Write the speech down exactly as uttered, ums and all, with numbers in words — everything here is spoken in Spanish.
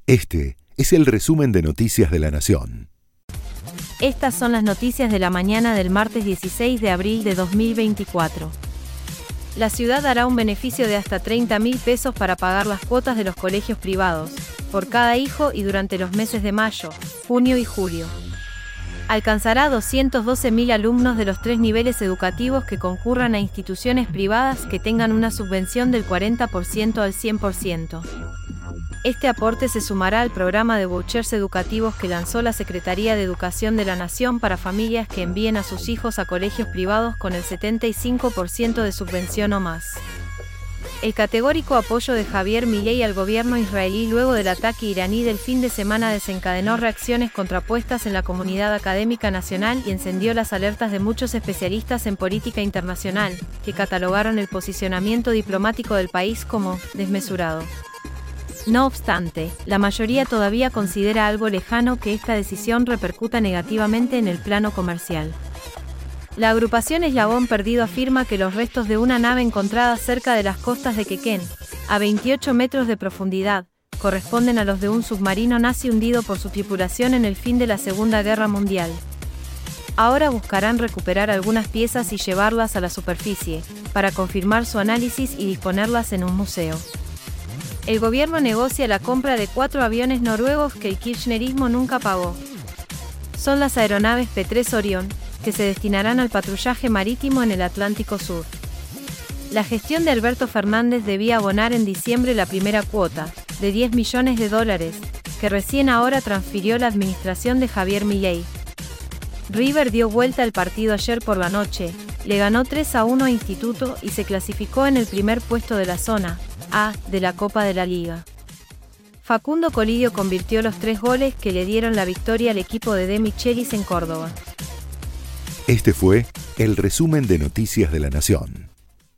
Este es el resumen de Noticias de la Nación. Estas son las noticias de la mañana del martes dieciséis de abril de dos mil veinticuatro. La ciudad dará un beneficio de hasta treinta mil pesos para pagar las cuotas de los colegios privados, por cada hijo y durante los meses de mayo, junio y julio. Alcanzará doscientos doce mil alumnos de los tres niveles educativos que concurran a instituciones privadas que tengan una subvención del cuarenta por ciento al cien por ciento. Este aporte se sumará al programa de vouchers educativos que lanzó la Secretaría de Educación de la Nación para familias que envíen a sus hijos a colegios privados con el setenta y cinco por ciento de subvención o más. El categórico apoyo de Javier Milei al gobierno israelí luego del ataque iraní del fin de semana desencadenó reacciones contrapuestas en la comunidad académica nacional y encendió las alertas de muchos especialistas en política internacional, que catalogaron el posicionamiento diplomático del país como desmesurado. No obstante, la mayoría todavía considera algo lejano que esta decisión repercuta negativamente en el plano comercial. La agrupación Eslabón Perdido afirma que los restos de una nave encontrada cerca de las costas de Quequén, a veintiocho metros de profundidad, corresponden a los de un submarino nazi hundido por su tripulación en el fin de la Segunda Guerra Mundial. Ahora buscarán recuperar algunas piezas y llevarlas a la superficie, para confirmar su análisis y disponerlas en un museo. El gobierno negocia la compra de cuatro aviones noruegos que el kirchnerismo nunca pagó. Son las aeronaves P tres Orión, que se destinarán al patrullaje marítimo en el Atlántico Sur. La gestión de Alberto Fernández debía abonar en diciembre la primera cuota, de diez millones de dólares, que recién ahora transfirió la administración de Javier Milei. River dio vuelta al partido ayer por la noche, le ganó tres a uno a Instituto y se clasificó en el primer puesto de la zona A de la Copa de la Liga. Facundo Colidio convirtió los tres goles que le dieron la victoria al equipo de De Michelis en Córdoba. Este fue el resumen de Noticias de la Nación.